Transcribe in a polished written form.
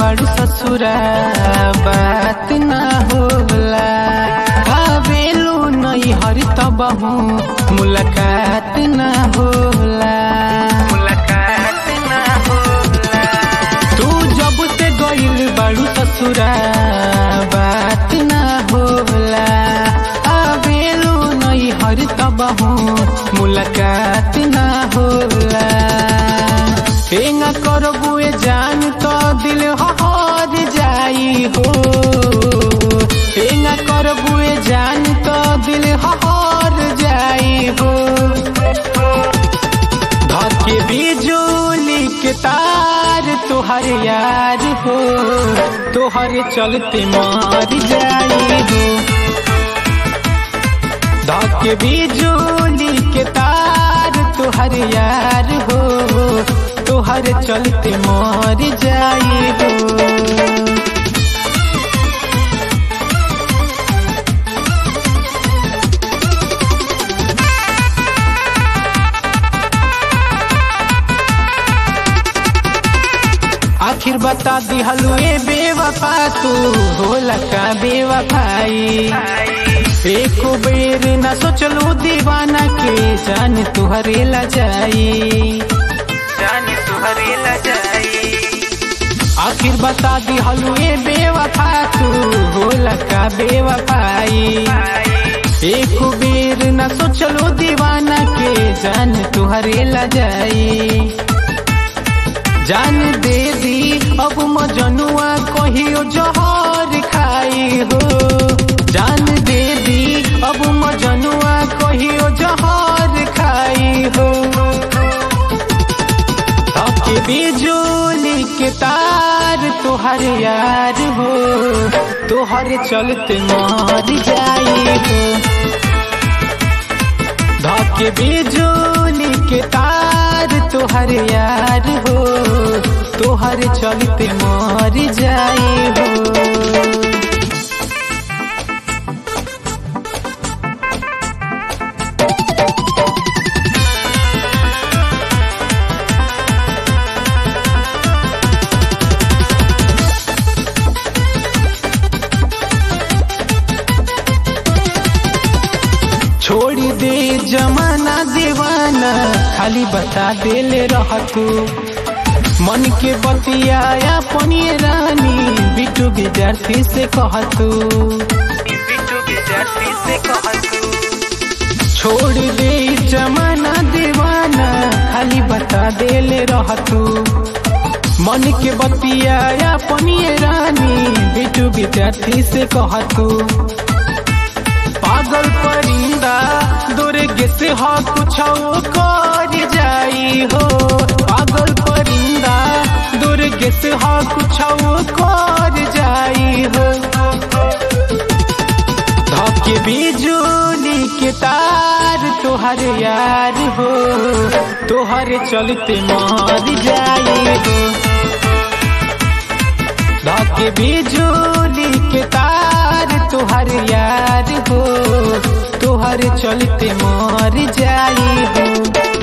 बड़ू ससुरा बात ना होला, आवेलू नहीं हर तबहू मुलाकात ना होला, मुलाकात ना होला। तू जब से गइल बड़ू ससुरा बात ना होला, आवेलू नहीं हर तबहू मुलाकात ना होला। एंगा करबुए जान तो दिल हर जाई हो, एंगा करबुए जान तो दिल हर जाई हो। धके बिजुली के तार तोहर यार हो, तोहर चलते मार जाई हो। धके बिजुली के तार तोहर यार हो, तोहर चलते मर जाई हो। आखिर बता दिहलू ए बेवफा तू होला का बेवफाई, एको बेर न सोचलू दीवाना के जान तुहरे ला जाई, जान तुहरे ला जाई। आखिर बता दिहलू ए बेवफा तू होला का बेवफाई, एको बेर न सोचलू दीवाना के जान तुहरे ला जाई। जान दे दी अब मजनुआ कहियो जहर खाई हो, जान दे दी अब मजनुआ कहियो जहर खाई हो। धके बिजुली के तार तोहर यार हो, तोहर चलते मर जाई हो। धके बिजुली के तार तोहर यार हो, तोहर चलते मर जाई हो। छोड़ी दे जमाना दीवाना, खाली बता देले रहतू मन के बतिया अपनी रानी बिट्टू विद्यार्थी से कहतू, बिट्टू विद्यार्थी से कहतू। छोड़ दे जमाना दीवाना, खाली बता देले रहतू मन के बतिया अपनी रानी बिट्टू विद्यार्थी से कहतू। पागल परिंदा दुर्गे से हो कुछ कर जाई हो, पागल परिंदा दुर्गे से हो कुछ कर जाई हो। धके बिजुली के तार तोहर यार हो, तोहर चलते मर जाई हो। धके बिजुली के तार तोहर यार हो, तोहर चलते मर जाई हो।